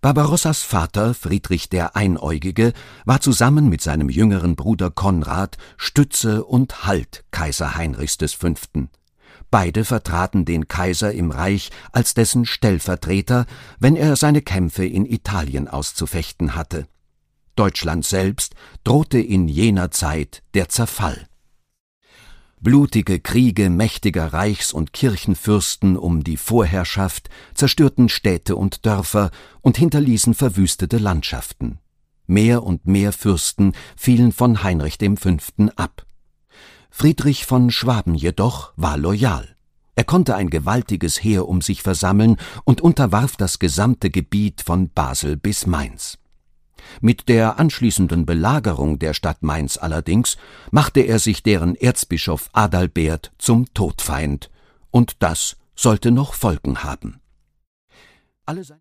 Barbarossas Vater, Friedrich der Einäugige, war zusammen mit seinem jüngeren Bruder Konrad Stütze und Halt Kaiser Heinrichs V. Beide vertraten den Kaiser im Reich als dessen Stellvertreter, wenn er seine Kämpfe in Italien auszufechten hatte. Deutschland selbst drohte in jener Zeit der Zerfall. Blutige Kriege mächtiger Reichs- und Kirchenfürsten um die Vorherrschaft zerstörten Städte und Dörfer und hinterließen verwüstete Landschaften. Mehr und mehr Fürsten fielen von Heinrich V. ab. Friedrich von Schwaben jedoch war loyal. Er konnte ein gewaltiges Heer um sich versammeln und unterwarf das gesamte Gebiet von Basel bis Mainz. Mit der anschließenden Belagerung der Stadt Mainz allerdings machte er sich deren Erzbischof Adalbert zum Todfeind, und das sollte noch Folgen haben.